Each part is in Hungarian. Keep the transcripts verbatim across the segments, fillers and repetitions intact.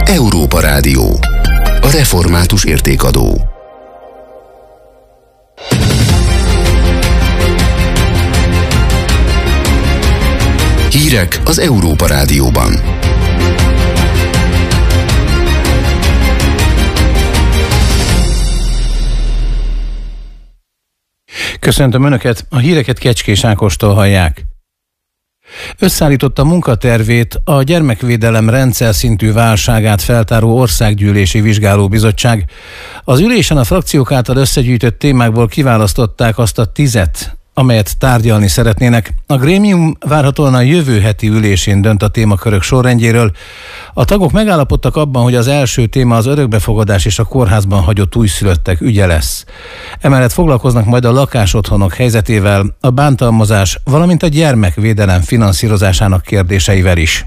Európa Rádió. A református értékadó. Hírek az Európa Rádióban. Köszöntöm Önöket, a híreket Kecskés Ákostól hallják. Összeállította munkatervét a gyermekvédelem rendszer szintű válságát feltáró országgyűlési vizsgálóbizottság. Az ülésen a frakciók által összegyűjtött témákból kiválasztották azt a tizet, amelyet tárgyalni szeretnének. A grémium várhatóan a jövő heti ülésén dönt a témakörök sorrendjéről. A tagok megállapodtak abban, hogy az első téma az örökbefogadás és a kórházban hagyott újszülöttek ügye lesz. Emellett foglalkoznak majd a lakásotthonok helyzetével, a bántalmazás, valamint a gyermekvédelem finanszírozásának kérdéseivel is.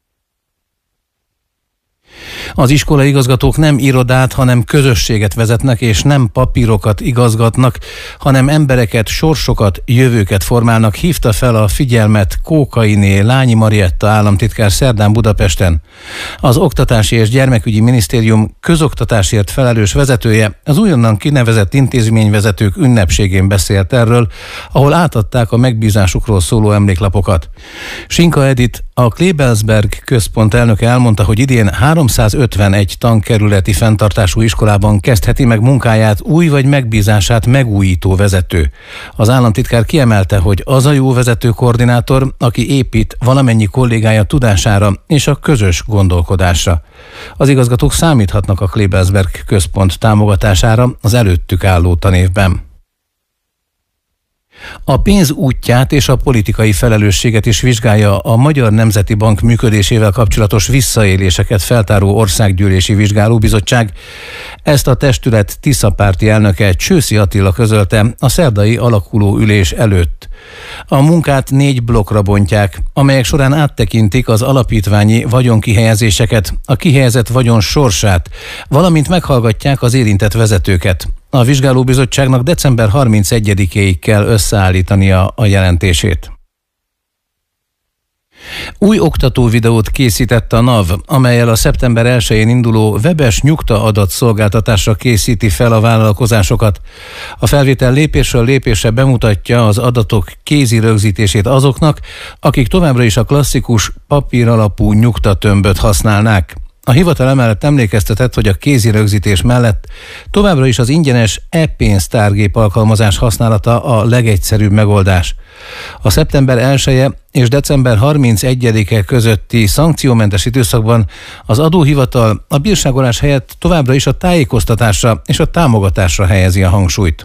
Az iskolai igazgatók nem irodát, hanem közösséget vezetnek, és nem papírokat igazgatnak, hanem embereket, sorsokat, jövőket formálnak, hívta fel a figyelmet Kókainé Lányi Marietta államtitkár szerdán Budapesten. Az Oktatási és Gyermekügyi Minisztérium közoktatásért felelős vezetője az újonnan kinevezett intézményvezetők ünnepségén beszélt erről, ahol átadták a megbízásukról szóló emléklapokat. Sinka Edith, a Klebelsberg központ elnöke elmondta, hogy idén háromszázötvenegy tankerületi fenntartású iskolában kezdheti meg munkáját új vagy megbízását megújító vezető. Az államtitkár kiemelte, hogy az a jó vezető koordinátor, aki épít valamennyi kollégája tudására és a közös gondolkodásra. Az igazgatók számíthatnak a Klebelsberg központ támogatására az előttük álló tanévben. A pénz útját és a politikai felelősséget is vizsgálja a Magyar Nemzeti Bank működésével kapcsolatos visszaéléseket feltáró országgyűlési vizsgálóbizottság. Ezt a testület tiszapárti elnöke Csőszi Attila közölte a szerdai alakuló ülés előtt. A munkát négy blokkra bontják, amelyek során áttekintik az alapítványi vagyonkihelyezéseket, a kihelyezett vagyon sorsát, valamint meghallgatják az érintett vezetőket. A vizsgálóbizottságnak december harmincegyedikéig kell összeállítania a jelentését. Új oktató videót készített a NAV, amellyel a szeptember elsején induló webes nyugta adatszolgáltatásra készíti fel a vállalkozásokat. A felvétel lépésről lépésre bemutatja az adatok kézi rögzítését azoknak, akik továbbra is a klasszikus papír alapú nyugtatömböt használnák. A hivatal emellett emlékeztetett, hogy a kézi rögzítés mellett továbbra is az ingyenes e-pénztárgép alkalmazás használata a legegyszerűbb megoldás. A szeptember elseje és december harmincegyedike közötti szankciómentes időszakban az adóhivatal a bírságolás helyett továbbra is a tájékoztatásra és a támogatásra helyezi a hangsúlyt.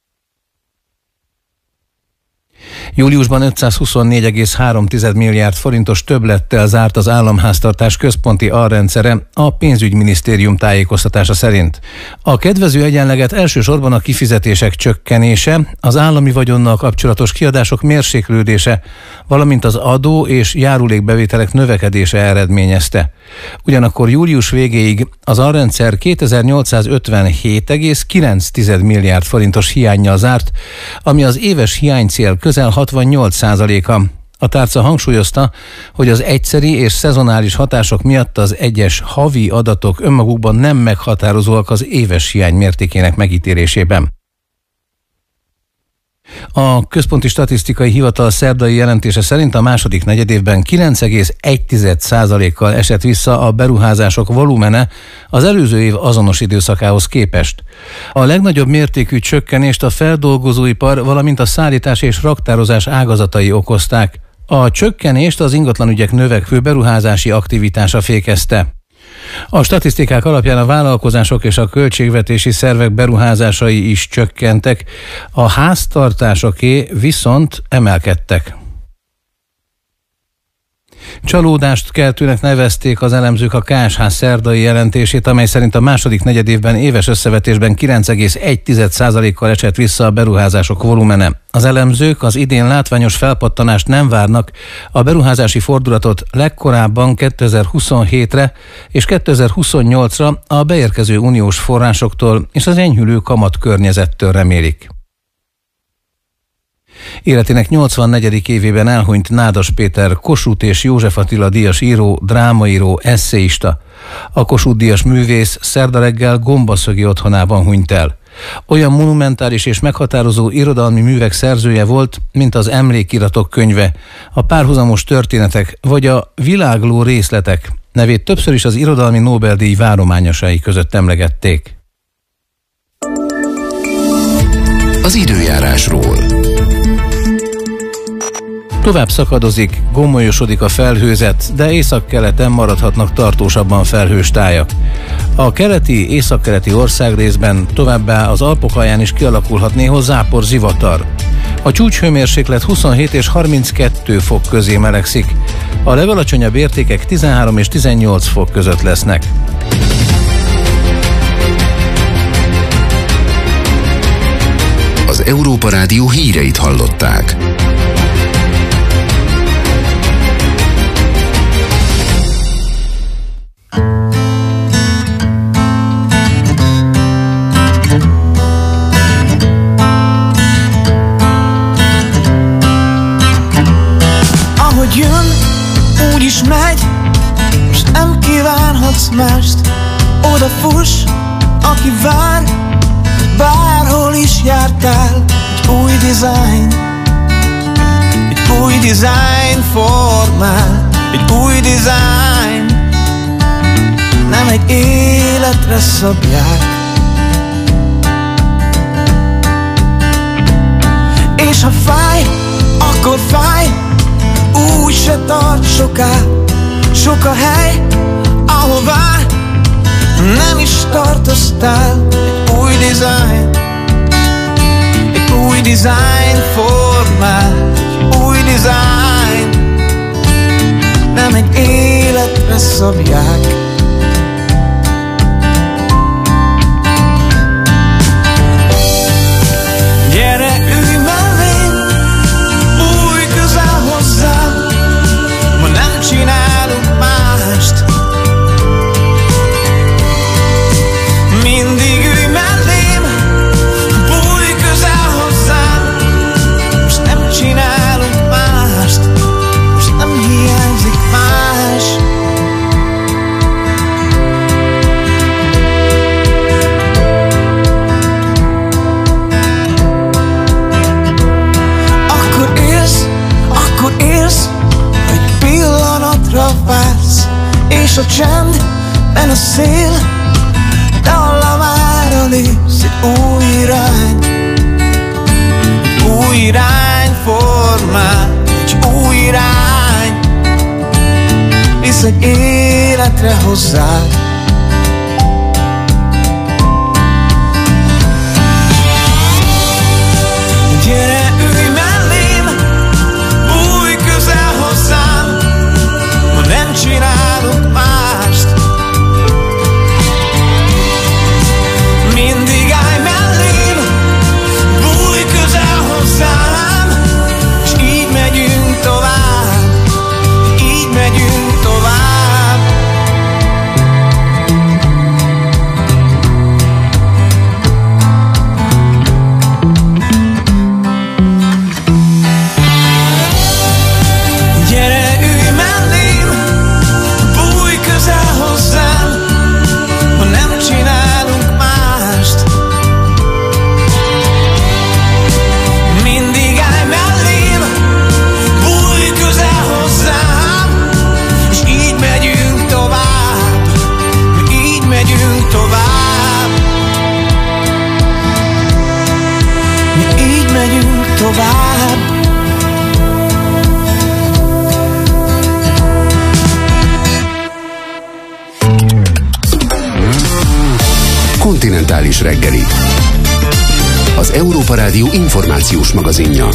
Júliusban ötszázhuszonnégy egész három milliárd forintos többlettel zárt az államháztartás központi alrendszere a pénzügyminisztérium tájékoztatása szerint. A kedvező egyenleget elsősorban a kifizetések csökkenése, az állami vagyonnal kapcsolatos kiadások mérséklődése, valamint az adó és járulékbevételek növekedése eredményezte. Ugyanakkor július végéig az alrendszer kétezer-nyolcszázötvenhét egész kilenc milliárd forintos hiánnyal zárt, ami az éves hiánycél közel hatvannyolc százaléka. A tárca hangsúlyozta, hogy az egyszeri és szezonális hatások miatt az egyes havi adatok önmagukban nem meghatározóak az éves hiány mértékének megítélésében. A Központi Statisztikai Hivatal szerdai jelentése szerint a második negyedévben kilenc egész egy százalékkal esett vissza a beruházások volumene az előző év azonos időszakához képest. A legnagyobb mértékű csökkenést a feldolgozóipar, valamint a szállítás és raktározás ágazatai okozták. A csökkenést az ingatlanügyek növekvő beruházási aktivitása fékezte. A statisztikák alapján a vállalkozások és a költségvetési szervek beruházásai is csökkentek, a háztartásoké viszont emelkedtek. Csalódást keltőnek nevezték az elemzők a ká es há szerdai jelentését, amely szerint a második negyedévben éves összevetésben kilenc egész egy százalékkal esett vissza a beruházások volumene. Az elemzők az idén látványos felpattanást nem várnak, a beruházási fordulatot legkorábban kétezer-huszonhétre és kétezer-huszonnyolcra a beérkező uniós forrásoktól és az enyhülő kamat környezettől remélik. Életének nyolcvannegyedik évében elhunyt Nádas Péter Kossuth és József Attila díjas író, drámaíró, esszéista. A Kossuth-díjas művész szerda reggel Gombaszögi otthonában hunyt el. Olyan monumentális és meghatározó irodalmi művek szerzője volt, mint az Emlékiratok könyve, a Párhuzamos történetek vagy a Világló részletek. Nevét többször is az irodalmi Nobel-díj várományosai között emlegették. Az időjárásról. Tovább szakadozik, gomolyosodik a felhőzet, de északkeleten maradhatnak tartósabban felhős tájak. A keleti, északkeleti országrészben továbbá az Alpok alján is kialakulhat néha zápor zivatar. A csúcshőmérséklet huszonhét és harminckettő fok közé melegszik. A legalacsonyabb értékek tizenhárom és tizennyolc fok között lesznek. Az Európa Rádió híreit hallották. Ahogy jön, úgy is megy, és nem kívánhatsz mást. Oda fuss, aki vár, bárhol is jártál. Egy új dizájn, egy új dizájn formál, egy új dizájn. Nem egy életre szabják. És ha fáj, akkor fáj, úgy se tart soká. Sok a hely, ahová nem is tartoztál. Egy új dizájn, egy új dizájn formál, egy új dizájn. Nem egy életre szabják. Gyere, ülj mellém, bújj közel hozzám, ma nem csinálunk mást. Mindig ülj mellém, bújj közel hozzám, most nem csinálunk mást, most nem hiányzik más. Akkor élsz, akkor élsz, egy pillanatra vársz, és a csendben a szél dallamára lépsz. Egy új irány, egy új irány formál, egy új irány visz egy életre hozzád. Gyere, ülj mellém, bújj közel hozzám, ma nem csinálunk mást. Mindig állj mellém, bújj közel hozzám, és így megyünk tovább, így megyünk tovább. Gyere, ülj mellém, bújj közel hozzám, ma nem csinálunk mást. Mindig állj mellém, bújj közel hozzám, és így megyünk tovább, így megyünk tovább. Mi így megyünk tovább. Kontinentális reggeli. Az Európa Rádió információs magazinja.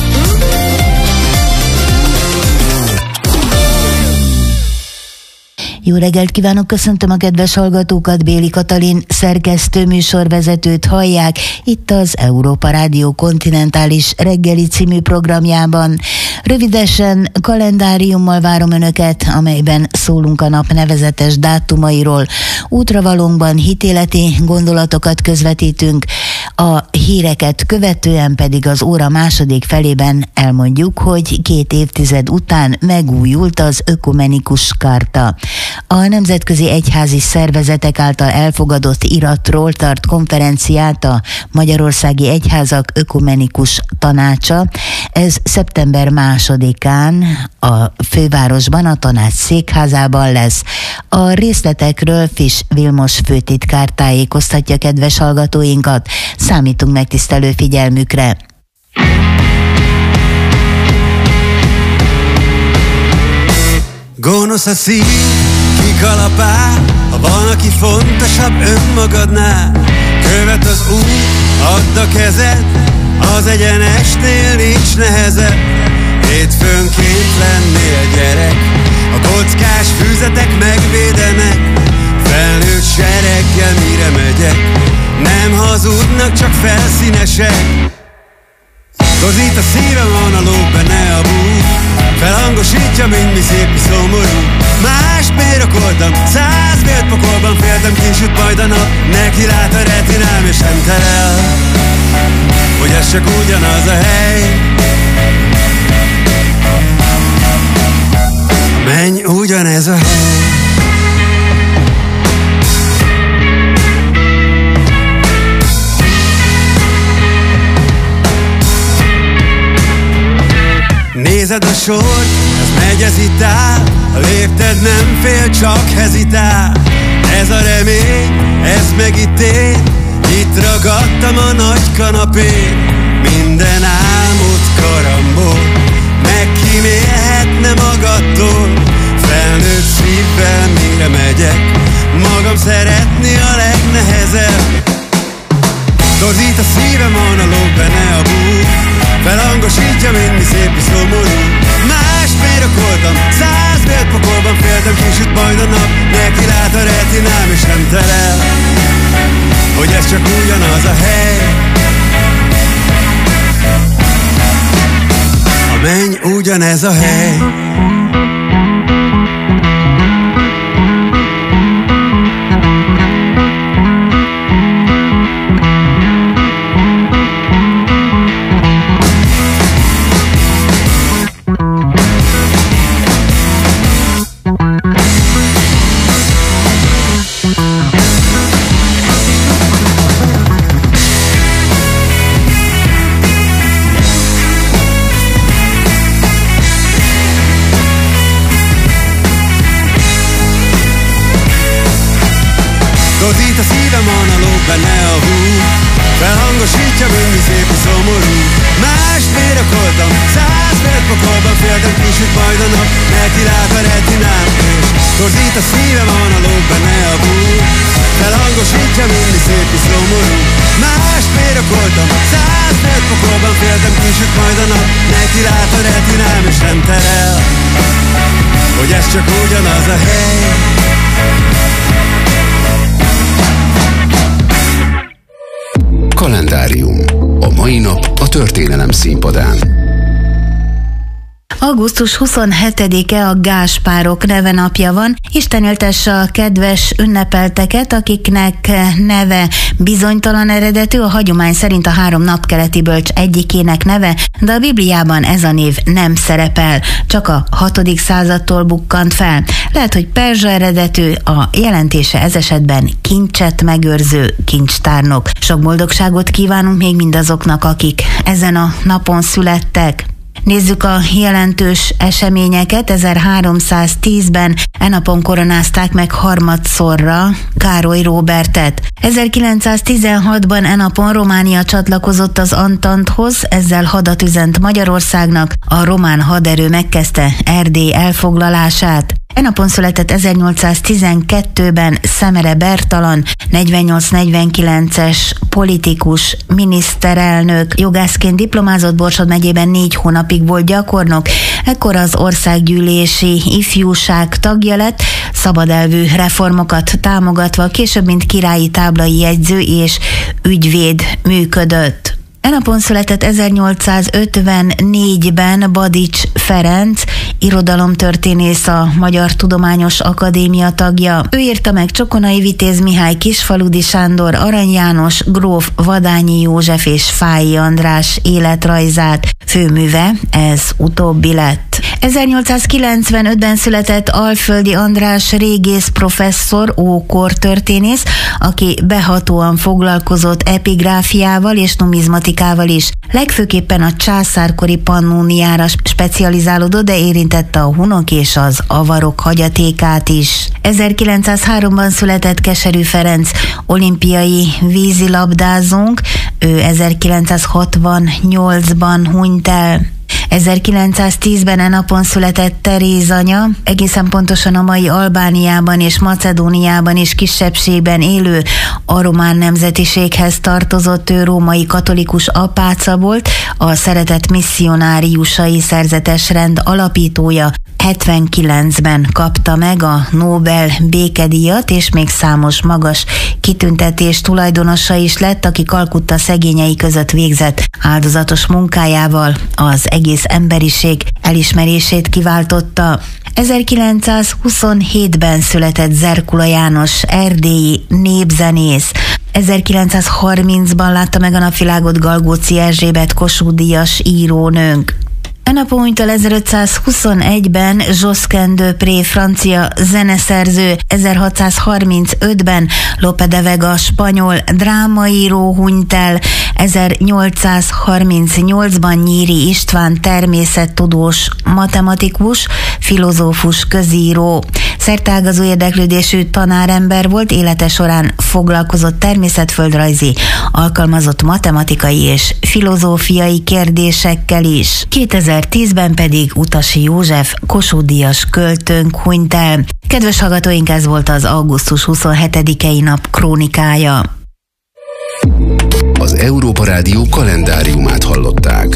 Jó reggelt kívánok, köszöntöm a kedves hallgatókat, Béli Katalin szerkesztő műsorvezetőt hallják itt az Európa Rádió kontinentális reggeli című programjában. Rövidesen kalendáriummal várom Önöket, amelyben szólunk a nap nevezetes dátumairól. Útravalónkban hitéleti gondolatokat közvetítünk, A híreket követően pedig az óra második felében elmondjuk, hogy két évtized után megújult az ökumenikus karta. A nemzetközi egyházi szervezetek által elfogadott iratról tart konferenciát a Magyarországi Egyházak Ökumenikus Tanácsa. Ez szeptember másodikán a fővárosban, a tanács székházában lesz. A részletekről Fisch Vilmos főtitkár tájékoztatja kedves hallgatóinkat. Számítunk megtisztelő figyelmükre. Gonosz a szív, kikalapál, ha van, aki fontosabb önmagadnál. Követ az út, add a kezed, az egyenesnél nincs nehezebb. Hétfőnként lennél gyerek, a kockás füzetek megvédenek. Felnőtt sereggel mire megyek, nem hazudnak, csak felszínesek. Torzít a szívem, van a lóg benne a bú, felhangosítja, mint mi szép, mi szomorú. Más bérokoltam, száz vélt pokolban féltem, kisüt majd a nap. Neki lát a retinám és nem terel, hogy ez csak ugyanaz a hely. Menj, ugyanez a hely. Nézed a sort, ez megy, ez itt áll, a lépted nem fél, csak hezitál. Ez a remény, ez megítél, itt ragadtam a nagy kanapén. Minden álmod karambol, megkímélhetne magadtól. Felnőtt szívvel mire megyek, magam szeretni a legnehezebb. Torzít a szívem, van a lóg benne a bú, felhangosítja, mint mi szép, mi szomorú. Más bérokoltam, száz vélt pokolban féltem, kisüt majd a nap. Neki lát a retinám és nem terel, hogy ez csak ugyanaz a hely. A menny ugyanez a hely. Torzít a szívem, van a lóg benne a hú, felhangosítja, mint mi szép, mi szomorú. Más bérokoltam, száz vélt pokolban féltem, kisüt majd a nap. Neki lát a retinám és torzít a szívem, van a lóg benne a hú, felhangosítja, mint mi szép, mi szomorú. Más bérokoltam, száz vélt pokolban féltem, kisüt majd a nap. Neki lát a retinám és nem terel, hogy ez csak ugyanaz a hely. Kalendárium. A mai nap a történelem színpadán. augusztus huszonhetedike a Gáspárok nevenapja van. Isten éltesse a kedves ünnepelteket, akiknek neve bizonytalan eredetű, a hagyomány szerint a három napkeleti bölcs egyikének neve, de a Bibliában ez a név nem szerepel, csak a hatodik századtól bukkant fel. Lehet, hogy perzsa eredetű, a jelentése ez esetben kincset megőrző kincstárnok. Sok boldogságot kívánunk még mindazoknak, akik ezen a napon születtek. Nézzük a jelentős eseményeket. ezerháromszáztízben e napon koronázták meg harmadszorra Károly Róbertet. ezerkilencszáztizenhatban e napon Románia csatlakozott az Antanthoz, ezzel hadat üzent Magyarországnak, a román haderő megkezdte Erdély elfoglalását. E napon született ezernyolcszáztizenkettőben Szemere Bertalan, negyvennyolc negyvenkilences politikus, miniszterelnök, jogászként diplomázott, Borsod megyében négy hónapig volt gyakornok, ekkor az országgyűlési ifjúság tagja lett, szabadelvű reformokat támogatva, később mint királyi táblai jegyző és ügyvéd működött. E napon született ezernyolcszázötvennégyben Badics Ferenc, irodalomtörténész, a Magyar Tudományos Akadémia tagja. Ő írta meg Csokonai Vitéz Mihály, Kisfaludy Sándor, Arany János, gróf Vadányi József és Fáy András életrajzát. Főműve ez utóbbi lett. ezernyolcszázkilencvenötben született Alföldi András régész professzor, ókortörténész, aki behatóan foglalkozott epigráfiával és numizmatikával is. Legfőképpen a császárkori pannóniára specializálódott, de érintette a hunok és az avarok hagyatékát is. ezerkilencszázháromban született Keserű Ferenc, olimpiai vízilabdázónk, ő ezerkilencszázhatvannyolcban hunyt el. ezerkilencszáztízben e napon született Teréz anya, egészen pontosan a mai Albániában és Macedóniában is kisebbségben élő aromán nemzetiséghez tartozott. Ő római katolikus apáca volt, a Szeretett Misszionáriusai Szerzetesrend alapítója. hetvenkilencben kapta meg a Nobel békedíjat, és még számos magas kitüntetés tulajdonosa is lett, aki Kalkutta szegényei között végzett áldozatos munkájával az egész emberiség elismerését kiváltotta. ezerkilencszázhuszonhétben született Zerkula János, erdélyi népzenész. ezerkilencszázharmincban látta meg a napvilágot Galgóci Erzsébet, Kossuth-díjas írónőnk. E napon hunyt el ezerötszázhuszonegyben Josquin de Pré, francia zeneszerző, ezerhatszázharmincötben Lope de Vega, spanyol drámaíró hunyt el, ezernyolcszázharmincnyolcban Nyíri István, természettudós, matematikus, filozófus, közíró. Szerteágazó érdeklődésű tanárember volt, élete során foglalkozott természetföldrajzi, alkalmazott matematikai és filozófiai kérdésekkel is. kétezer-tízben pedig Utasi József, Kossuth-díjas költőnk hunyt el. Kedves hallgatóink, ez volt az augusztus huszonhetedikei nap krónikája. Az Európa Rádió kalendáriumát hallották.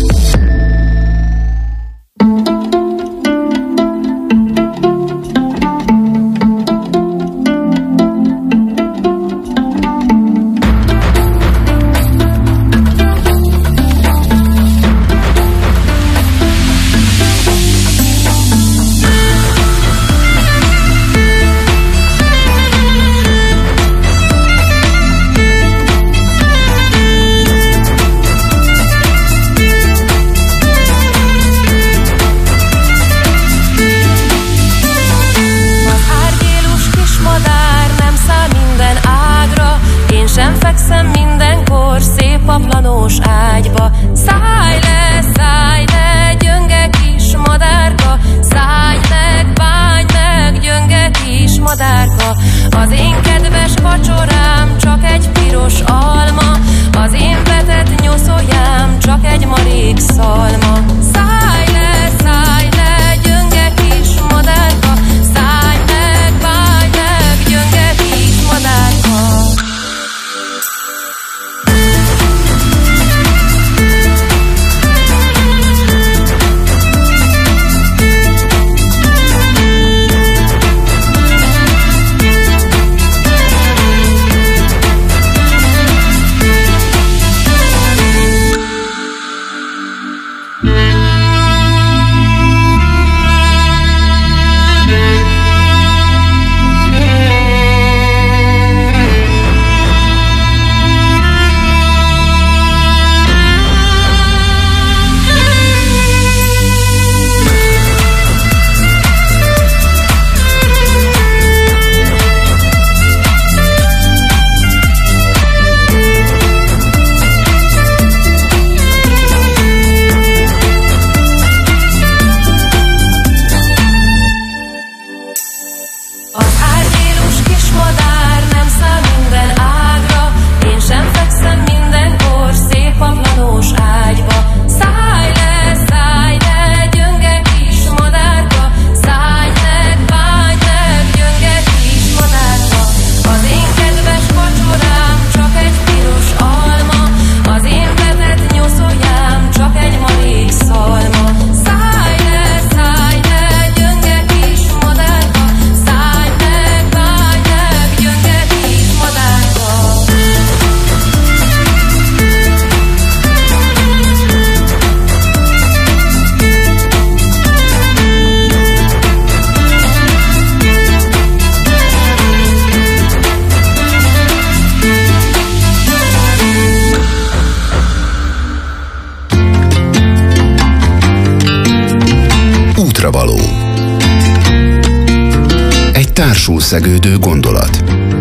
Paplanos ágyba. Szállj le, szállj le, gyönge kis madárka, szállj meg, bánj meg, gyönge kis madárka. Az én kedves vacsorám csak egy piros alma, az én betett nyoszójám csak egy marék szalma. Szállj le, szállj le, gyönge kis madárka, szállj meg, bánj meg, gyönge kis madárka. Szállj le, társul szegődő gondolat.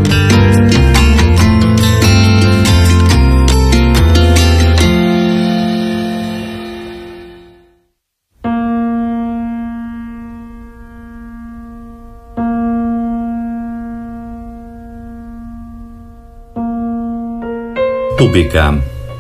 Tubikám.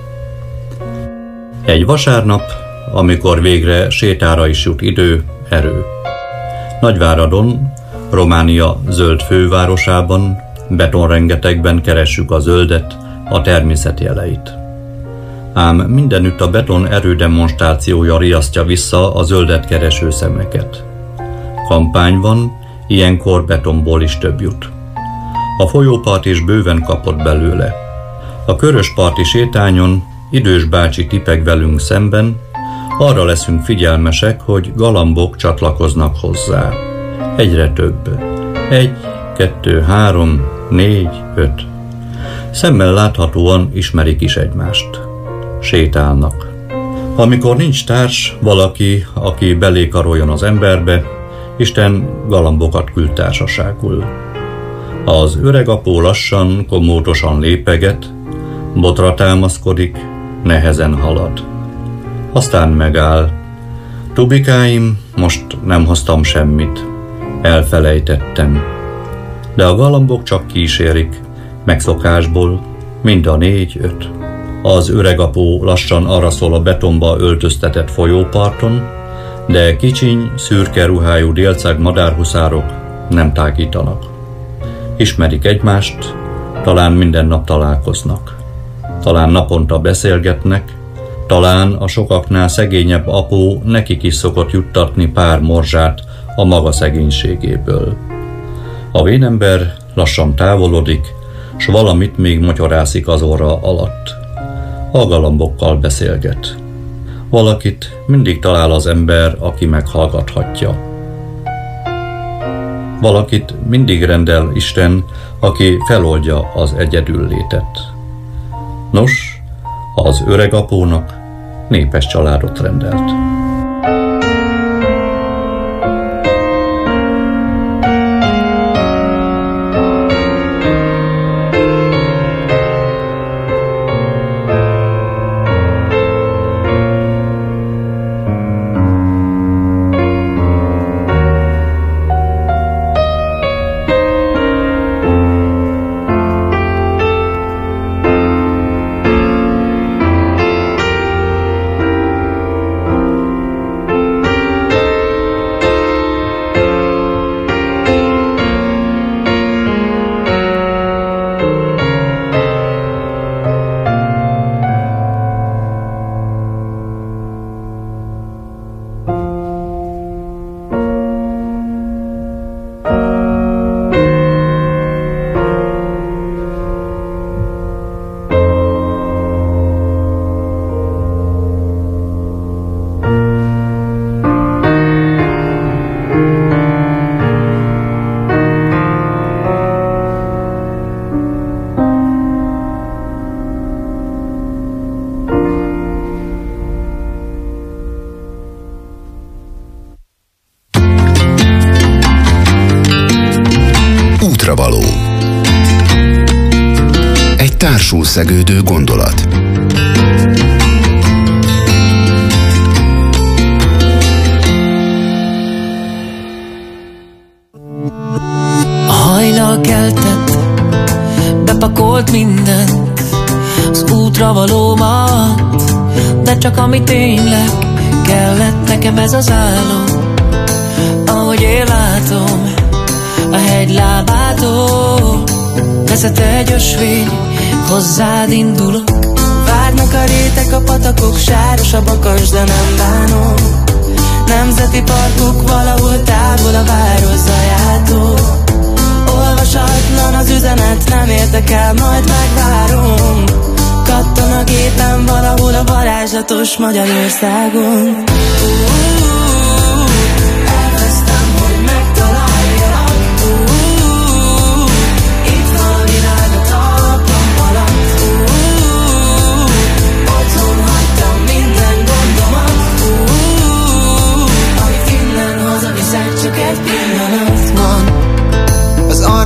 Egy vasárnap, amikor végre sétára is jut idő, erő. Nagyváradon, Románia zöld fővárosában, betonrengetegben keressük a zöldet, a természet jeleit. Ám mindenütt a beton erődemonstrációja riasztja vissza a zöldet kereső szemeket. Kampány van, ilyenkor betonból is több jut. A folyópart is bőven kapott belőle. A Körösparti sétányon idős bácsi tipeg velünk szemben, arra leszünk figyelmesek, hogy galambok csatlakoznak hozzá. Egyre több. Egy, kettő, három, négy, öt. Szemmel láthatóan ismerik is egymást. Sétálnak. Amikor nincs társ, valaki, aki belé karoljon az emberbe, Isten galambokat küld társaságul. Az öreg apó lassan, komótosan lépeget, botra támaszkodik, nehezen halad. Aztán megáll. Tubikáim, most nem hoztam semmit. Elfelejtettem. De a galambok csak kísérik, megszokásból, mind a négy-öt. Az öreg apó lassan araszol a betonba öltöztetett folyóparton, de kicsiny, szürke ruhájú délcág madárhuszárok nem tágítanak. Ismerik egymást, talán minden nap találkoznak. Talán naponta beszélgetnek, talán a sokaknál szegényebb apó nekik is szokott juttatni pár morzsát a maga szegénységéből. A vénember lassan távolodik, s valamit még motyarászik az orra alatt. A galambokkal beszélget. Valakit mindig talál az ember, aki meghallgathatja. Valakit mindig rendel Isten, aki feloldja az egyedüllétet. Nos, az öreg apónak népes családot rendelt. Útravaló. Egy társul szegődő gondolat. A hajnal keltett, bepakolt mindent, az útravalómat, de csak ami tényleg kellett nekem ez az álom. Ahogy én látom, a hegy lábától vezet egy ösvény, hozzád indulok. Várnak a rétek, a patakok, sáros a bakas, de nem bánom. Nemzeti parkok valahol távol a város zajától. Olvasatlan az üzenet, nem érdekel, majd megvárom. Kattan a gépen valahol a varázslatos Magyarországon.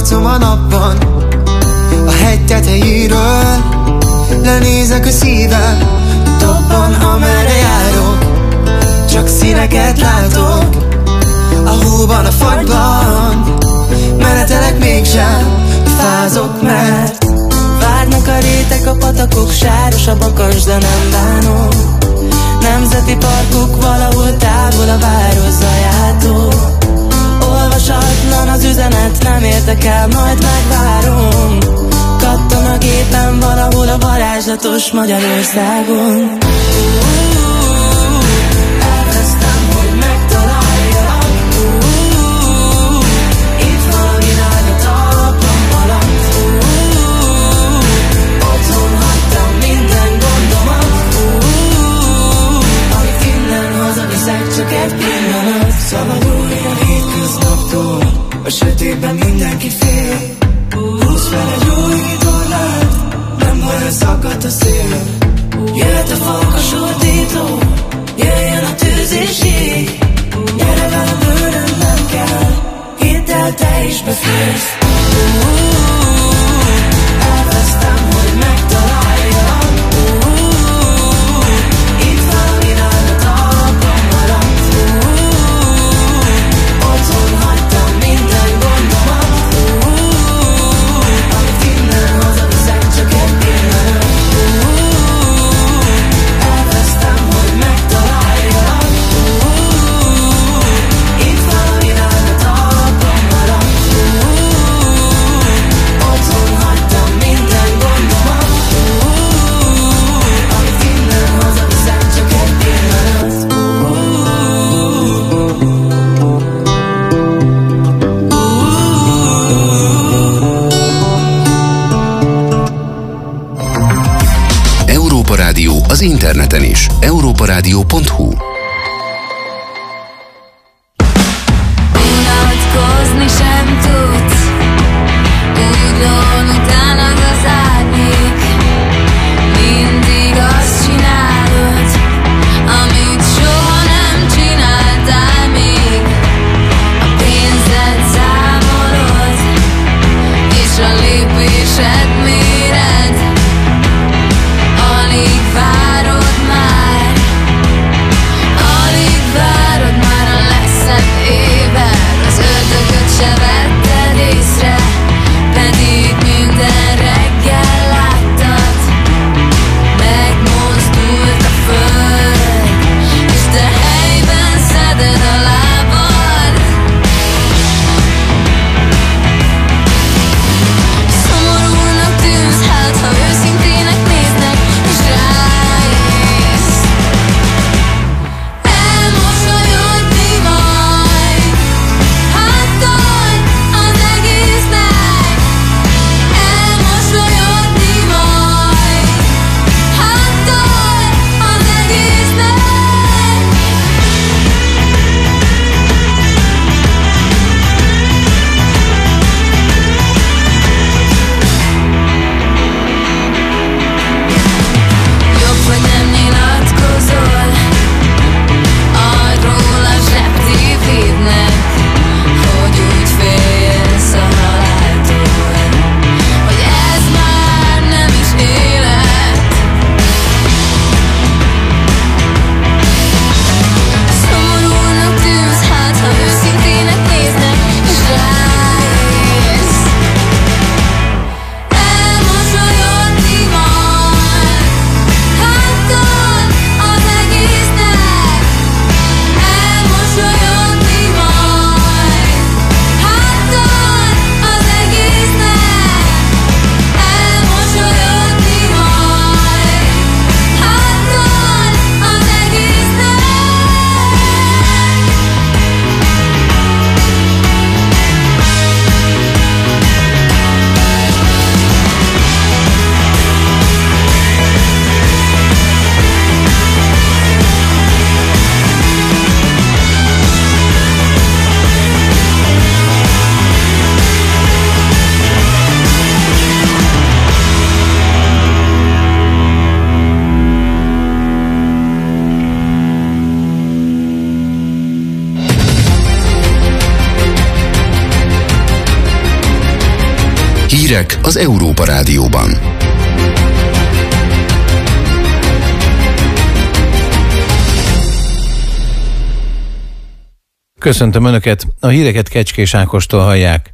arcom a napban, a hegy tetejéről lenézek a szívem, dobban amerre járok, csak színeket látok. A hóban, a fagyban menetelek, mégsem fázok, mert várnak a rétek, a patakok, sáros a bakas, de nem bánom. Nemzeti parkok valahol távol a város zajától. Olvasatlan az üzenet, nem érdekel, majd megvárom. Kattan a gépen valahol a varázslatos Magyarországon. Elvesztem, hogy megtaláljalak. Itt valami nagy a talpam alatt. Otthon hagytam minden gondomat, amit innen hazaviszek, csak egy pillanat. Szabadulni a hétköznaptól, a sötétben mindenki fél. Húzz fel egy új tornát, nem olyan szakadt a szél. Jöhet a farkas ordító, jöjjön a tűz és jég. Gyere velem, bőröm nem kell, hidd el, te is beférsz. Elvesztem, hogy megtaláljalak. Itt valami nagy a talpam alatt. Otthon hagytam minden gondomat, amit innen hazaviszek, csak egy pillanat. Elvesztem, hogy megtaláljalak. Itt valami nagy a talpam alatt. Otthon hagytam minden gondomat, amit innen hazaviszek, csak egy pillanat. Európa Rádió az interneten is. európa rádió pont hu. Unatkozni sem tudsz, úgy lón utánad az árnyék. Mindig azt csinálod, amit soha nem csináltál még. A pénzed számolod, és a lépésed méred. Alig várod már, Hírek az Európa Rádióban. Köszöntöm Önöket, a híreket Kecskés Ákostól hallják.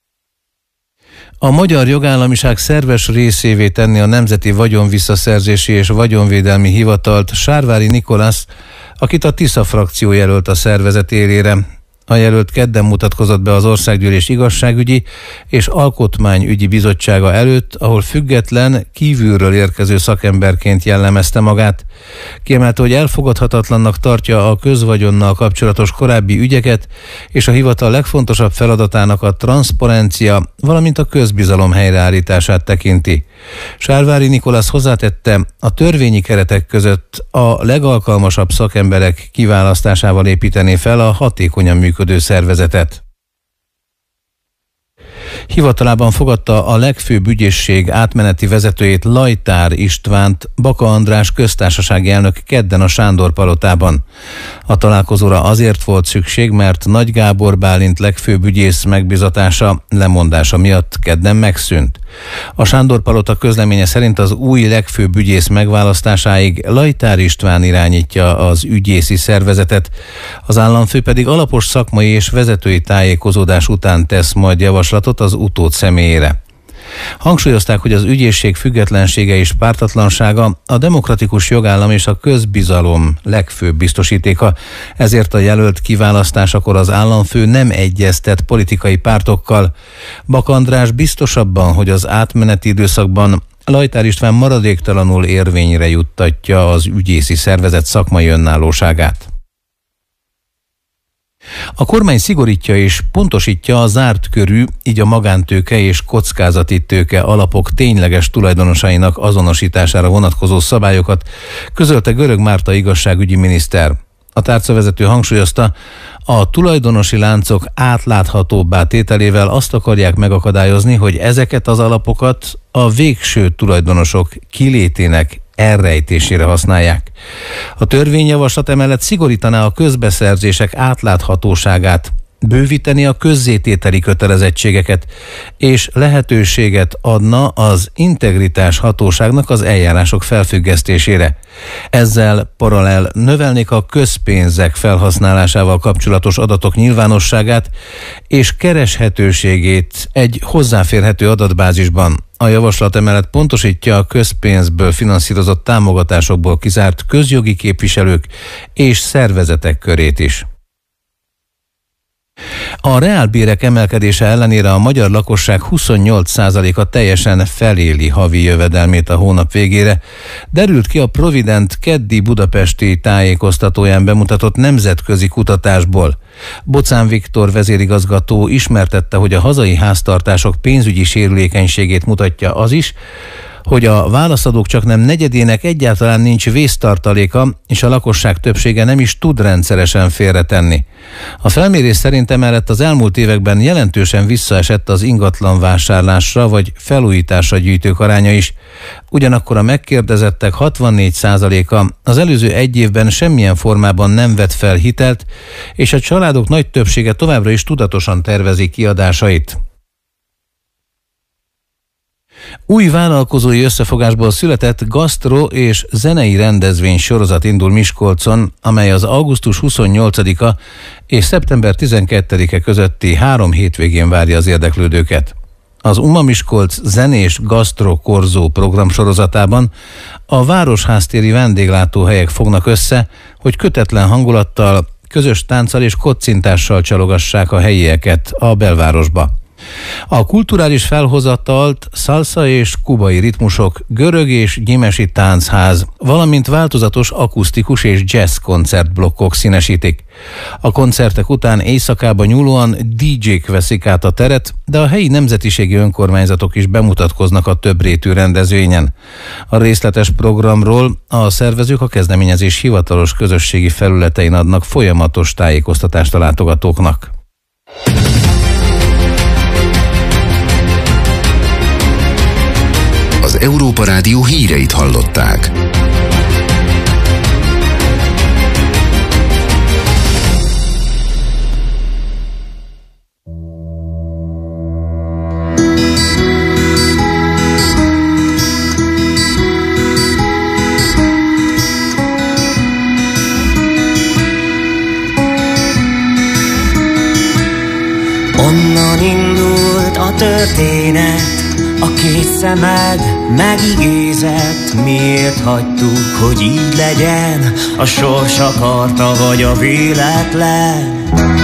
A magyar jogállamiság szerves részévé tenni a Nemzeti Vagyonvisszaszerzési és Vagyonvédelmi Hivatalt Sárvári Nikolász, akit a Tisza frakció jelölt a szervezet élére. A jelölt kedden mutatkozott be az Országgyűlés Igazságügyi és Alkotmányügyi Bizottsága előtt, ahol független, kívülről érkező szakemberként jellemezte magát. Kiemelte, hogy elfogadhatatlannak tartja a közvagyonnal kapcsolatos korábbi ügyeket, és a hivatal legfontosabb feladatának a transzparencia, valamint a közbizalom helyreállítását tekinti. Sárvári Nikolász hozzátette, a törvényi keretek között a legalkalmasabb szakemberek kiválasztásával építené fel a hatékonyan működő szervezetet. Hivatalában fogadta a legfőbb ügyészség átmeneti vezetőjét, Lajtár Istvánt Baka András köztársasági elnök kedden a Sándor palotában. A találkozóra azért volt szükség, mert Nagy Gábor Bálint legfőbb ügyész megbizatása lemondása miatt kedden megszűnt. A Sándor palota közleménye szerint az új legfőbb ügyész megválasztásáig Lajtár István irányítja az ügyészi szervezetet, az államfő pedig alapos szakmai és vezetői tájékozódás után tesz majd javaslatot az utód személyére. Hangsúlyozták, hogy az ügyészség függetlensége és pártatlansága a demokratikus jogállam és a közbizalom legfőbb biztosítéka, ezért a jelölt kiválasztásakor az államfő nem egyeztet politikai pártokkal. Baka András biztos abban, hogy az átmeneti időszakban Lajtár István maradéktalanul érvényre juttatja az ügyészi szervezet szakmai önállóságát. A kormány szigorítja és pontosítja a zárt körű, így a magántőke és kockázati tőke alapok tényleges tulajdonosainak azonosítására vonatkozó szabályokat, közölte Görög Márta igazságügyi miniszter. A tárcavezető hangsúlyozta, a tulajdonosi láncok átláthatóbbá tételével azt akarják megakadályozni, hogy ezeket az alapokat a végső tulajdonosok kilétének elrejtésére használják. A törvényjavaslat emellett szigorítaná a közbeszerzések átláthatóságát, bővíteni a közzétételi kötelezettségeket, és lehetőséget adna az integritás hatóságnak az eljárások felfüggesztésére. Ezzel paralel növelnék a közpénzek felhasználásával kapcsolatos adatok nyilvánosságát és kereshetőségét egy hozzáférhető adatbázisban. A javaslat emellett pontosítja a közpénzből finanszírozott támogatásokból kizárt közjogi képviselők és szervezetek körét is. A reálbérek emelkedése ellenére a magyar lakosság huszonnyolc százaléka teljesen feléli havi jövedelmét a hónap végére, derült ki a Provident keddi budapesti tájékoztatóján bemutatott nemzetközi kutatásból. Bocán Viktor vezérigazgató ismertette, hogy a hazai háztartások pénzügyi sérülékenységét mutatja az is, hogy a válaszadók csaknem negyedének egyáltalán nincs vésztartaléka, és a lakosság többsége nem is tud rendszeresen félretenni. A felmérés szerint emellett az elmúlt években jelentősen visszaesett az ingatlan vásárlásra vagy felújításra gyűjtők aránya is. Ugyanakkor a megkérdezettek hatvannégy százaléka az előző egy évben semmilyen formában nem vett fel hitelt, és a családok nagy többsége továbbra is tudatosan tervezi kiadásait. Új vállalkozói összefogásból született gasztro és zenei rendezvény sorozat indul Miskolcon, amely az augusztus huszonnyolcadika és szeptember tizenkettedike közötti három hétvégén várja az érdeklődőket. Az Uma Miskolc zenés gasztro korzó programsorozatában a városháztéri vendéglátóhelyek fognak össze, hogy kötetlen hangulattal, közös tánccal és kocintással csalogassák a helyieket a belvárosba. A kulturális felhozatalt szalsa és kubai ritmusok, görög és gyimesi táncház, valamint változatos akusztikus és jazz koncertblokkok színesítik. A koncertek után éjszakába nyúlóan dé dzsék veszik át a teret, de a helyi nemzetiségi önkormányzatok is bemutatkoznak a többrétű rendezvényen. A részletes programról a szervezők a kezdeményezés hivatalos közösségi felületein adnak folyamatos tájékoztatást a látogatóknak. Az Európa Rádió híreit hallották. történet, a két szemed megigézett. Miért hagytuk, hogy így legyen? A sors akarta, vagy a véletlen?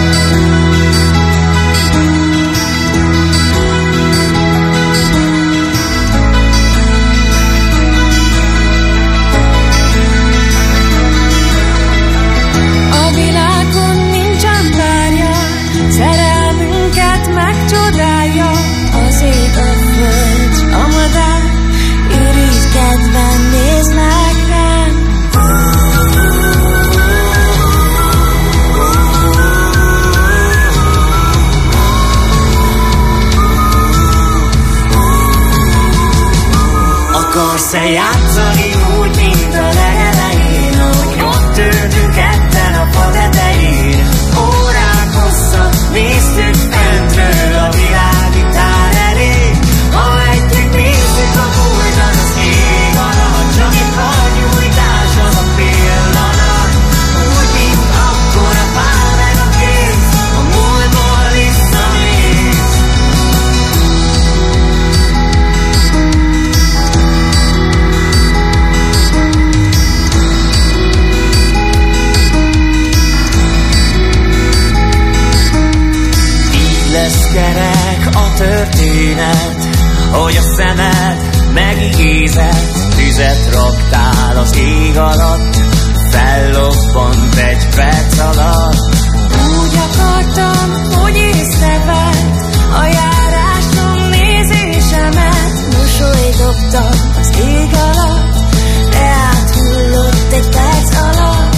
A világon nincsen párja, szerelmünket megcsodálja. Az ég, a föld, a madár, irigykedven néznek rám. Akarsz-e játszani úgy, mint a legelején, ahogy ott ültünk ketten a fa tetején? Órák hosszat néztük fentről a világítár elé. Ha együtt nézzük a múltat, az ég alatt, csak egy karnyújtás az a pillanat. Úgy, mint akkor a pál meg a kéz, a múltból visszanéz. Lesz kerek a történet, hogy a szemed megigézett. Tüzet raktál az ég alatt, fellobbant egy perc alatt. Úgy akartam, hogy észrevedd a járáson nézésemet. Mosolygottam az ég alatt, de áthullott egy perc alatt.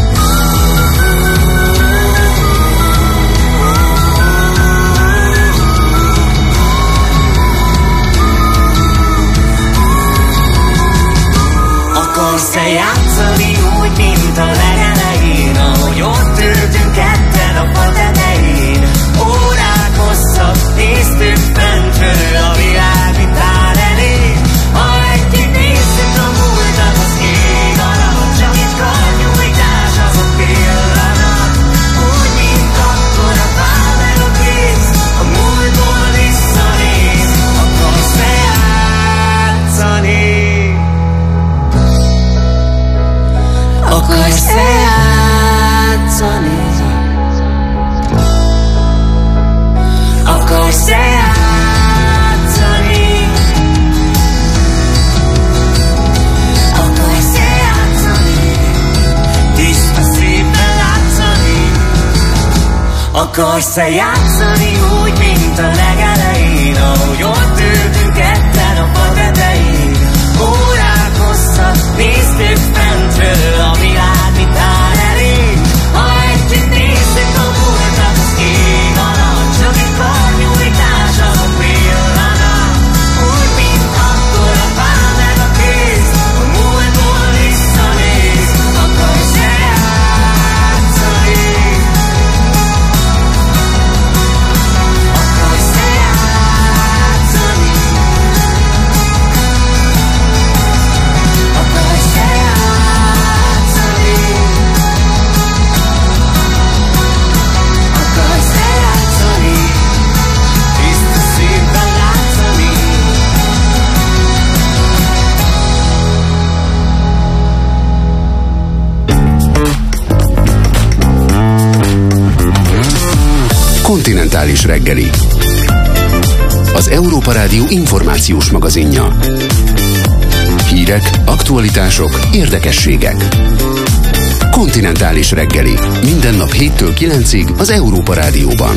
Akarsz-e játszani úgy, mint a legelején, ahogy ott ültünk ketten a fa tetején? Órák hosszat néztük fentről a világítár elé. Ha együtt nézzük a múltat, az ég alatt, csak egy karnyújtás az a pillanat. Úgy, mint akkor a pál meg a kéz, a múltból visszanéz. Akarsz-e játszani? Akarsz-e játszani? Akarsz-e játszani? Akarsz-e játszani? Tiszta szépen látszani? Akarsz-e játszani úgy, mint a legelején, ahogy ott ültünk ketten a fa tetején? Órák hosszat néztük fentről a világítár elé. Ha együtt nézzük a múltat, az ég alatt, csak egy karnyújtás az a pillanat. Úgy, mint akkor a pál meg a kéz, a múltból visszanéz. Akarsz-e játszani? Akarsz-e játszani? Akarsz-e játszani? Akarsz-e játszani? Tiszta szívben látszani? Kontinentális reggeli. Az Európa Rádió információs magazinja. Hírek, aktualitások, érdekességek. Kontinentális reggeli. Minden nap héttől kilencig az Európa Rádióban.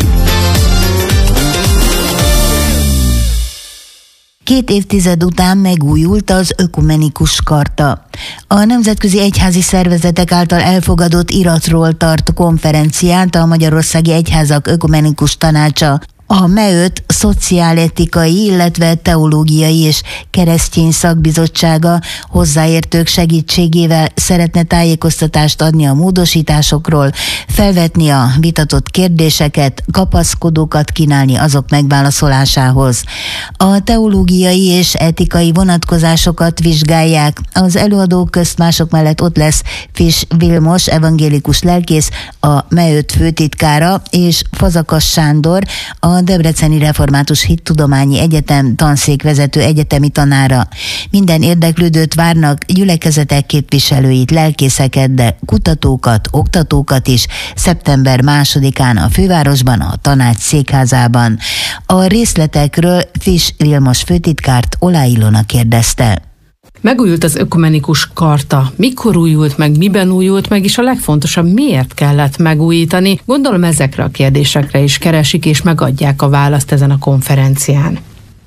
Két évtized után megújult az Ökumenikus Charta. A Nemzetközi Egyházi Szervezetek által elfogadott iratról tart konferenciát a Magyarországi Egyházak Ökumenikus Tanácsa. A M E öt szociáletikai, illetve teológiai és keresztény szakbizottsága hozzáértők segítségével szeretne tájékoztatást adni a módosításokról, felvetni a vitatott kérdéseket, kapaszkodókat kínálni azok megválaszolásához. A teológiai és etikai vonatkozásokat vizsgálják. Az előadók közt mások mellett ott lesz Fisch Vilmos, evangélikus lelkész, a M E öt főtitkára, és Fazakas Sándor, a a Debreceni Református Hittudományi Egyetem tanszékvezető egyetemi tanára. Minden érdeklődőt várnak, gyülekezetek képviselőit, lelkészeket, de kutatókat, oktatókat is szeptember másodikán a fővárosban, a tanács székházában. A részletekről Fisch Vilmos főtitkárt Olá Ilona kérdezte. Megújult az ökumenikus karta. Mikor újult meg, miben újult meg, és a legfontosabb, miért kellett megújítani? Gondolom ezekre a kérdésekre is keresik, és megadják a választ ezen a konferencián.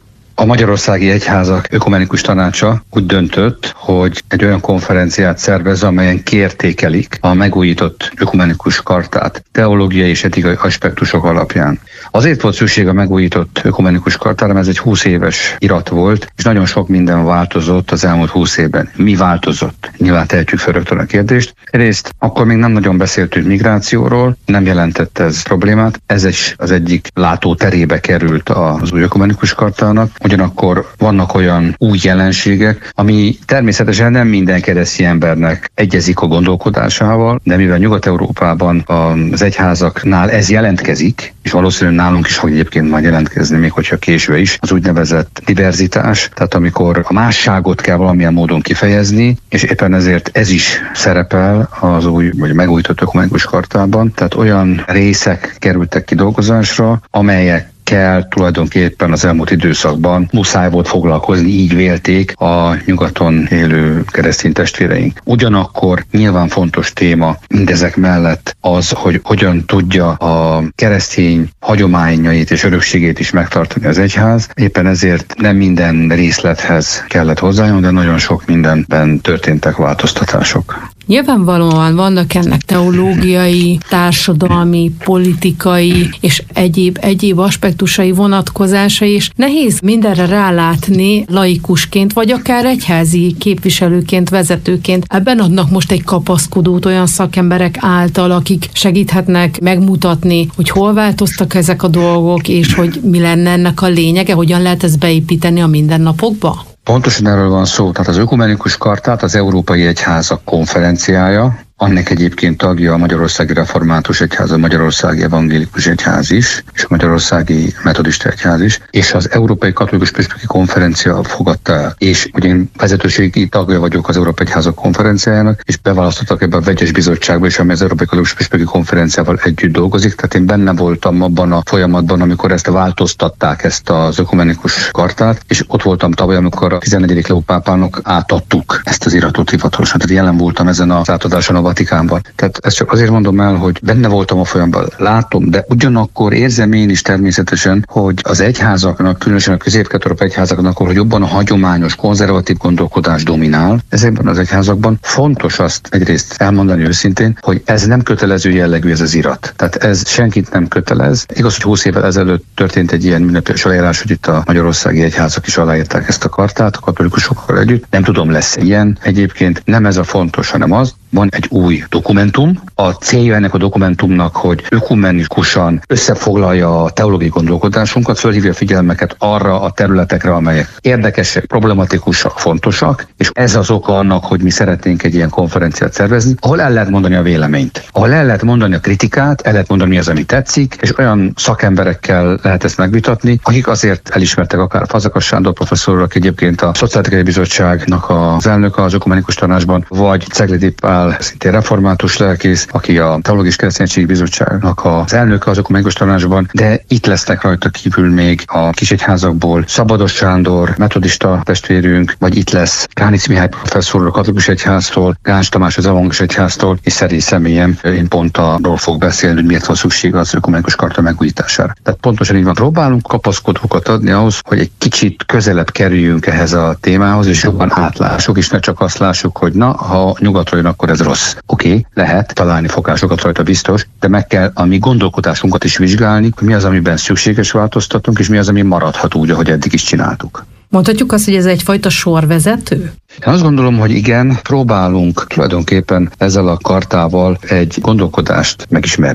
A Magyarországi Egyházak Ökumenikus Tanácsa úgy döntött, hogy egy olyan konferenciát szervez, amelyen kiértékelik a megújított ökumenikus kartát teológiai és etikai aspektusok alapján. Azért volt szükség a megújított ökumenikus kartára, mert ez egy húsz éves irat volt, és nagyon sok minden változott az elmúlt húsz évben. Mi változott? Nyilván tehetjük fel rögtön a kérdést. Egyrészt akkor még nem nagyon beszéltünk migrációról, nem jelentette ez problémát. Ez is az egyik látóterébe került az új ökumenikus kartának. Ugyanakkor vannak olyan új jelenségek, ami természetesen nem minden keresztény embernek egyezik a gondolkodásával, de mivel Nyugat-Európában az egyházaknál ez jelentkezik, és valószínűleg nálunk is fog egyébként majd jelentkezni, még hogyha később is, az úgynevezett diverzitás, tehát amikor a másságot kell valamilyen módon kifejezni, és éppen ezért ez is szerepel az új, vagy megújított ökumenikus kartában, tehát olyan részek kerültek kidolgozásra, amelyek kell tulajdonképpen az elmúlt időszakban muszáj volt foglalkozni, így vélték a nyugaton élő keresztény testvéreink. Ugyanakkor nyilván fontos téma mindezek mellett az, hogy hogyan tudja a keresztény hagyományait és örökségét is megtartani az egyház. Éppen ezért nem minden részlethez kellett hozzájönni, de nagyon sok mindenben történtek változtatások. Nyilvánvalóan vannak ennek teológiai, társadalmi, politikai és egyéb, egyéb aspektusai, vonatkozásai, és nehéz mindenre rálátni laikusként, vagy akár egyházi képviselőként, vezetőként. Ebben adnak most egy kapaszkodót olyan szakemberek által, akik segíthetnek megmutatni, hogy hol változtak ezek a dolgok, és hogy mi lenne ennek a lényege, hogyan lehet ezt beépíteni a mindennapokba? Pontosan erről van szó. Tehát az ökumenikus kartát az Európai Egyházak konferenciája, annak egyébként tagja a Magyarországi Református Egyház, a Magyarországi Evangélikus Egyház is, és a Magyarországi Metodista Egyház is, és az Európai Katolikus Püspöki Konferencia fogadta el. És ugye én vezetőségi tagja vagyok az Európai Egyházak konferenciájának, és beválasztottak ebbe a vegyes bizottságba is, ami az Európai Katolikus Püspöki Konferenciával együtt dolgozik. Tehát én benne voltam abban a folyamatban, amikor ezt változtatták, ezt az ökumenikus kartát, és ott voltam tavaly, amikor a tizennegyedik Leó pápának átadtuk ezt az iratot hivatalosan. Tehát jelen voltam ezen az átadáson a Vatikánban. Tehát ezt csak azért mondom el, hogy benne voltam a folyamatban, látom, de ugyanakkor érzem én is természetesen, hogy az egyházaknak, különösen a közép-katolikus egyházaknak, hogy jobban a hagyományos, konzervatív gondolkodás dominál. Ezekben az egyházakban fontos azt egyrészt elmondani őszintén, hogy ez nem kötelező jellegű ez az irat. Tehát ez senkit nem kötelez. Igaz, hogy húsz évvel ezelőtt történt egy ilyen ünnepélyes aláírás, hogy itt a magyarországi egyházak is aláírták ezt a kartát, a katolikusokkal együtt. Nem tudom, lesz ilyen. Egyébként nem ez a fontos, hanem az, van egy új dokumentum. A célja ennek a dokumentumnak, hogy ökumenikusan összefoglalja a teológiai gondolkodásunkat, fölhívja a figyelmeket arra a területekre, amelyek érdekesek, problematikusak, fontosak, és ez az oka annak, hogy mi szeretnénk egy ilyen konferenciát szervezni, ahol el lehet mondani a véleményt, ahol el lehet mondani a kritikát, el lehet mondani mi az, ami tetszik, és olyan szakemberekkel lehet ezt megvitatni, akik azért elismertek, akár Fazekas Sándor professzor, aki egyébként a Szociáletikai Bizottságnak az elnöke az Ökumenikus Tanácsban, vagy Ceglidi Pál, szintén református lelkész, aki a Teológiai és Kereszténységi Bizottságnak az elnöke az Ökumenikus Tanácsban, de itt lesznek rajta kívül még a kisegyházakból Szabados Sándor, metodista testvérünk, vagy itt lesz Kánic Mihály professzor a Katolikus Egyháztól, Gáns Tamás az Evangélikus Egyháztól, és szerint személyem én pont arról fog beszélni, hogy miért van szükség az ökumenikus karta megújítására. Tehát pontosan így van, próbálunk kapaszkodókat adni ahhoz, hogy egy kicsit közelebb kerüljünk ehhez a témához, és jobban átlássuk, és ne csak azt lássuk, hogy na, ha nyugatról jön, akkor ez rossz. Oké, okay, lehet találni fogásokat rajta biztos, de meg kell a mi gondolkodásunkat is vizsgálni, hogy mi az, amiben szükséges változtatunk, és mi az, ami maradhat úgy, ahogy eddig is csináltuk. Mondhatjuk azt, hogy ez egyfajta sorvezető? Én azt gondolom, hogy igen, próbálunk tulajdonképpen ezzel a kartával egy gondolkodást megismerni.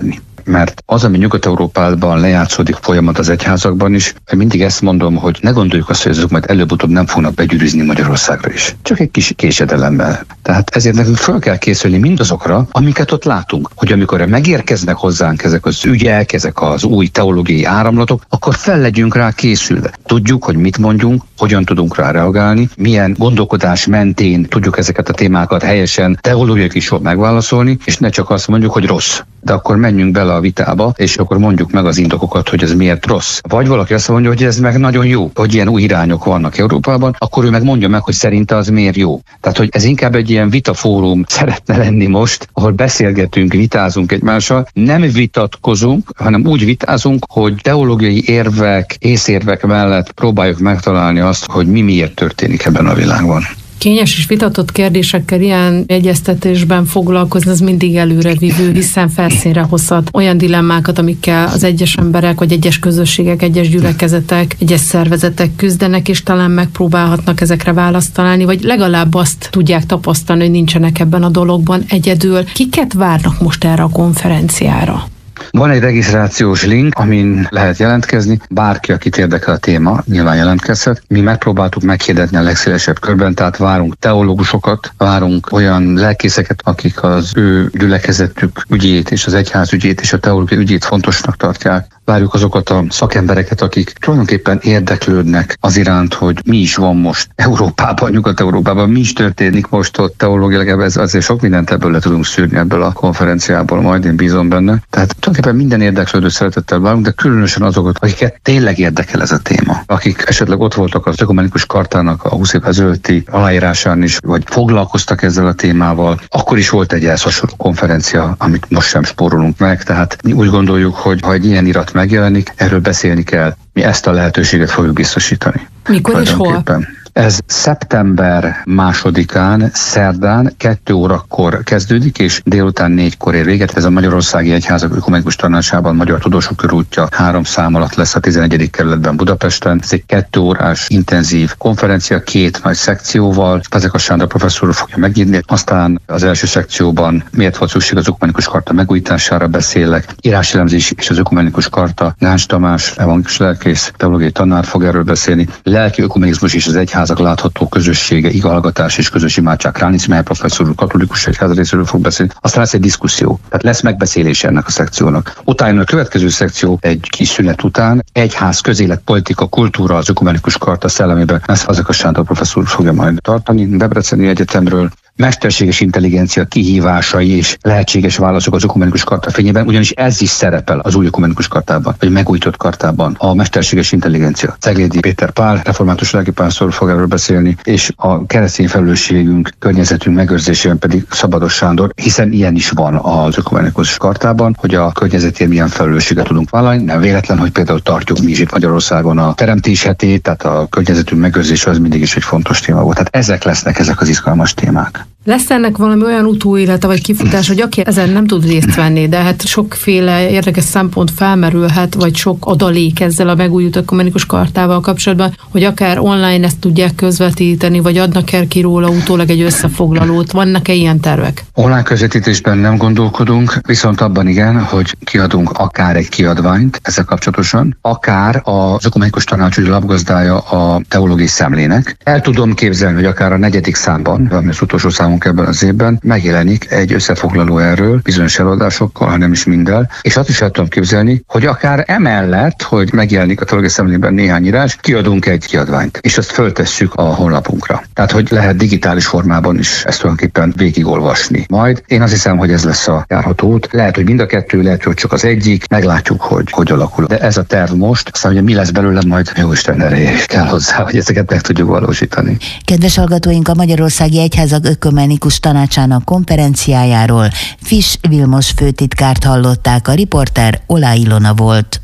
mert az, ami Nyugat-Európában lejátszódik folyamat az egyházakban is, mindig ezt mondom, hogy ne gondoljuk azt, hogy azok majd előbb-utóbb nem fognak begyűrűzni Magyarországra is. Csak egy kis késedelemmel. Tehát ezért nekünk fel kell készülni mindazokra, amiket ott látunk, hogy amikor megérkeznek hozzánk ezek az ügyek, ezek az új teológiai áramlatok, akkor fel legyünk rá készülve. Tudjuk, hogy mit mondjunk, hogyan tudunk rá reagálni, milyen gondolkodás mentén tudjuk ezeket a témákat helyesen teológiai is megválaszolni, és ne csak azt mondjuk, hogy rossz. De akkor menjünk bele a vitába, és akkor mondjuk meg az indokokat, hogy ez miért rossz. Vagy valaki azt mondja, hogy ez meg nagyon jó, hogy ilyen új irányok vannak Európában, akkor ő meg mondja meg, hogy szerinte az miért jó. Tehát, hogy ez inkább egy ilyen vitafórum szeretne lenni most, ahol beszélgetünk, vitázunk egymással, nem vitatkozunk, hanem úgy vitázunk, hogy teológiai érvek, észérvek mellett próbáljuk megtalálni azt, hogy mi miért történik ebben a világban. Kényes és vitatott kérdésekkel ilyen egyeztetésben foglalkozni, az mindig előrevívő, hiszen felszínre hozhat olyan dilemmákat, amikkel az egyes emberek, vagy egyes közösségek, egyes gyülekezetek, egyes szervezetek küzdenek, és talán megpróbálhatnak ezekre választ találni, vagy legalább azt tudják tapasztalni, hogy nincsenek ebben a dologban egyedül. Kiket várnak most erre a konferenciára? Van egy regisztrációs link, amin lehet jelentkezni. Bárki, akit érdekel a téma, nyilván jelentkezhet. Mi megpróbáltuk meghirdetni a legszélesebb körben, tehát várunk teológusokat, várunk olyan lelkészeket, akik az ő gyülekezetük ügyét és az egyház ügyét és a teológia ügyét fontosnak tartják. Várjuk azokat a szakembereket, akik tulajdonképpen érdeklődnek az iránt, hogy mi is van most Európában, Nyugat-Európában, mi is történik most ott teológiailag, ez azért sok mindent ebből le tudunk szűrni ebből a konferenciából, majd én bízom benne. Tehát tulajdonképpen minden érdeklődő szeretettel várunk, de különösen azokat, akiket tényleg érdekel ez a téma. Akik esetleg ott voltak az ökumenikus kartának a húsz évvel ezelőtti aláírásán is, vagy foglalkoztak ezzel a témával. Akkor is volt egy ehhez hasonló konferencia, amit most sem spórolunk meg, tehát mi úgy gondoljuk, hogy ha egy ilyen irat megjelenik, erről beszélni kell. Mi ezt a lehetőséget fogjuk biztosítani. Mikor és hol? Ez szeptember másodikán, szerdán, kettő órakor kezdődik, és délután négykor ér véget. Ez a Magyarországi Egyházak Ökumenikus Tanácsában Magyar Tudósok Körútja három szám alatt lesz a tizenegyedik kerületben Budapesten. Ez egy kettő órás intenzív konferencia, két nagy szekcióval. Fazekas Sándor professzor fogja megnyitni. Aztán az első szekcióban miért volt szükség az ökumenikus karta megújítására beszélek. Íráselemzés és az ökumenikus karta. Gáncs Tamás, evangélikus lelkész, teológiai tanár fog erről beszélni. Lelki ökumenizmus és az egyház látható közössége, igahallgatás és közös imádság. Ránic Mihály professzor úr katolikus egyház részéről fog beszélni. Aztán lesz egy diszkuszió. Tehát lesz megbeszélés ennek a szekciónak. Utána a következő szekció egy kis szünet után egyház, közélet, politika, kultúra az ökumenikus karta szellemében. Ezt Fazekas Sándor professzor fogja majd tartani Debreceni Egyetemről. Mesterséges intelligencia kihívásai és lehetséges válaszok az ökumenikus karta fényében, ugyanis ez is szerepel az új ökumenikus kartában, vagy megújított kartában, a mesterséges intelligencia. Ceglédi Péter Pál, református lelkipásztor fog erről beszélni, és a keresztény felelősségünk, környezetünk megőrzésében pedig Szabados Sándor, hiszen ilyen is van az ökumenikus kartában, hogy a környezetért milyen felelősséget tudunk vállalni. Nem véletlen, hogy például tartjuk mi is itt Magyarországon a teremtés hetét, tehát a környezetünk megőrzése az mindig is egy fontos téma volt. Tehát ezek lesznek ezek az izgalmas témák. Lesz ennek valami olyan utóélete vagy kifutás, hogy aki ezen nem tud részt venni, de hát sokféle érdekes szempont felmerülhet, vagy sok adalék ezzel a megújult ökumenikus kartával kapcsolatban, hogy akár online ezt tudják közvetíteni, vagy adnak el ki róla utólag egy összefoglalót. Vannak-e ilyen tervek? Online közvetítésben nem gondolkodunk, viszont abban igen, hogy kiadunk akár egy kiadványt ezzel kapcsolatosan, akár az ökumenikus tanácsügyi lapgazdája a teológiai szemlének. El tudom képzelni, hogy akár a negyedik számban, ami az utolsó számunk ebben az évben, megjelenik egy összefoglaló erről, bizonyos eladásokkal, ha nem is minden, és azt is el tudom képzelni, hogy akár emellett, hogy megjelenik a teológiai szemlében néhány írás, kiadunk egy kiadványt, és azt föltesszük a honlapunkra. Tehát, hogy lehet digitális formában is ezt tulajdonképpen végigolvasni. Majd én azt hiszem, hogy ez lesz a járható út. Lehet, hogy mind a kettő, lehet, hogy csak az egyik, meglátjuk, hogy hogy alakul. De ez a terv most, aztán, hogy mi lesz belőle, majd Jóisten ereje kell hozzá, hogy ezeket meg tudjuk valósítani. Kedves hallgatóink, a Magyarországi Egyházak Ökumenikus Tanácsának konferenciájáról Fisch Vilmos főtitkárt hallották, a riporter Olá Ilona volt.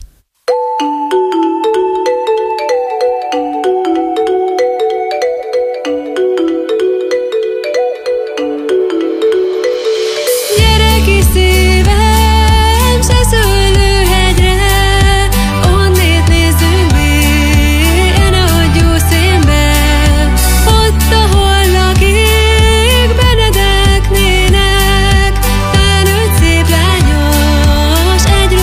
Egy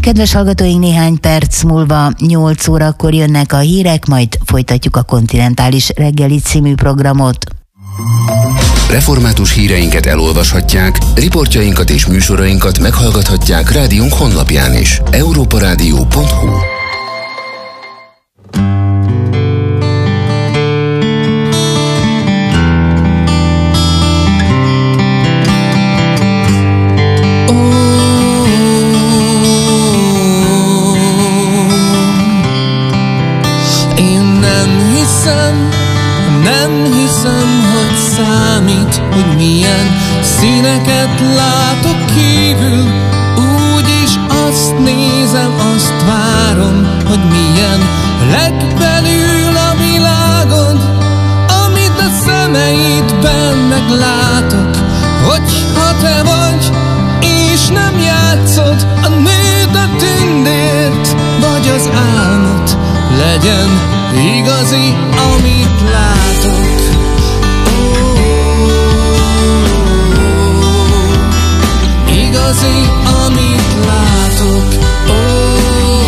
Kedves hallgatóink, néhány perc múlva nyolc órakor jönnek a hírek, majd folytatjuk a Kontinentális reggeli című programot. Református híreinket elolvashatják, riportjainkat és műsorainkat meghallgathatják rádiónk honlapján is. európa rádió pont hu. Hogy milyen színeket látok kívül, úgyis azt nézem, azt várom, hogy milyen legbelül a világon, amit a szemeidben meglátok. Hogyha te vagy, és nem játszod a nőt, a tündért, vagy az álmot, legyen igazi, amit látok. Igazi, amit látok. Oh.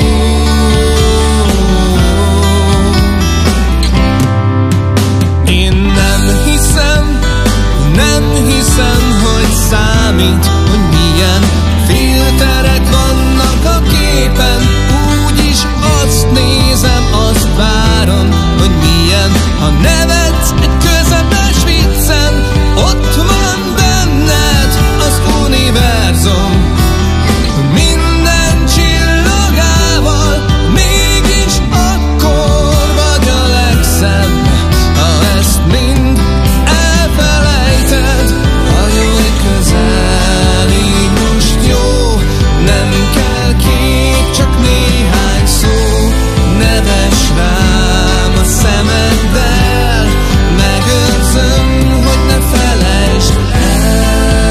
Én nem hiszem, nem hiszem, hogy számít, hogy milyen filterek vannak a képen. Úgyis azt nézem, azt várom, hogy milyen, ha nevetsz egy közepes viccen, ott van benned az univerzum. Minden csillagával, mégis akkor vagy a legszebb. Ha ezt mind elfelejted, hajolj közel, így most jó. Nem kell kép, csak néhány szó. Neves rám a szemeddel, megőrzöm, hogy ne felejtsd el.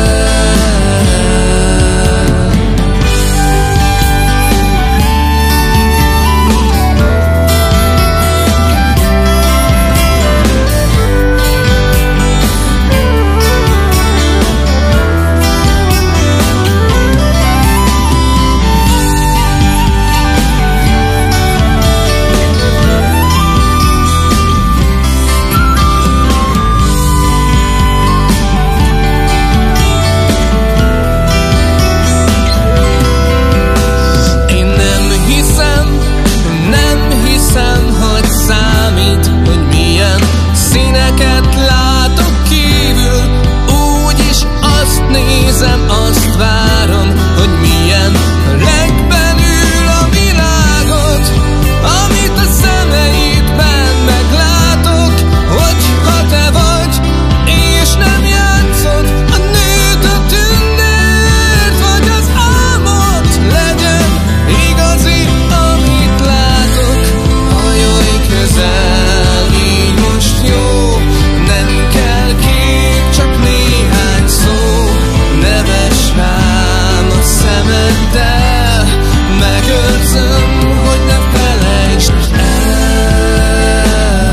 Azt várom, hogy milyen legbelül a világot, amit a szemeidben meglátok. Hogyha te vagy, és nem játszod a nőt, a tündért, vagy az álmot, legyen igazi, amit látok. Hajolj közel, így most jó. Nem kell kép, csak néhány szó. Neves rám a szemeddel, megőrzöm, hogy ne felejtsd el.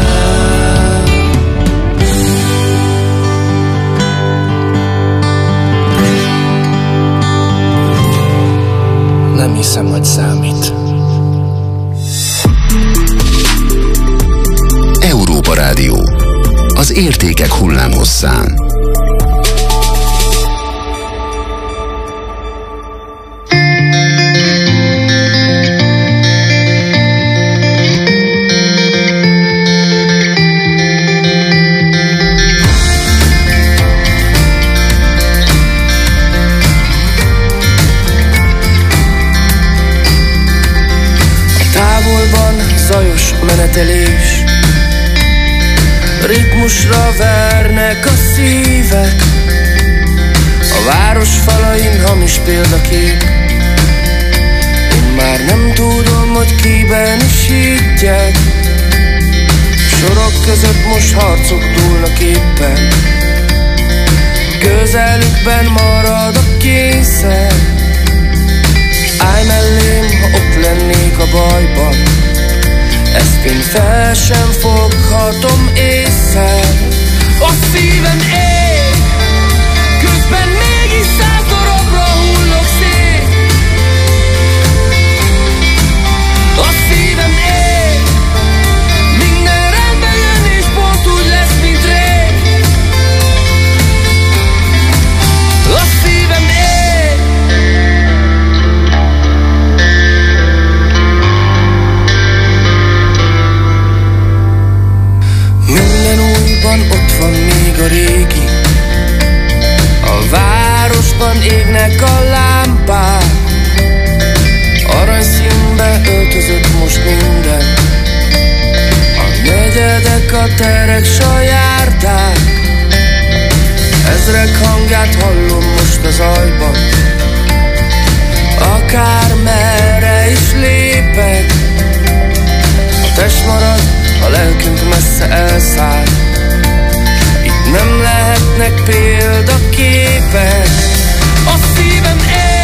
Nem hiszem, hogy számít. Európa Rádió. Az értékek hullámhosszán. Zajos menetelés, ritmusra vernek a szívek, a város falain hamis példakép. Én már nem tudom, hogy kiben is higgyek, sorok között most harcok dúlnak éppen. Közelükben marad a kényszer, állj mellém, ha ott lennék a bajban. Ezt én fel sem foghatom észre. A szívem ég, közben mégis száz darabra hullok szét. régi. A városban égnek a lámpák, aranyszínbe öltözött most minden. A negyedek, a terek, s a járdák, ezrek hangját hallom most az ajban. Akár merre is lépek, a test marad, a lelkünk messze elszáll. Itt nem lehetnek példaképek. A szívem él,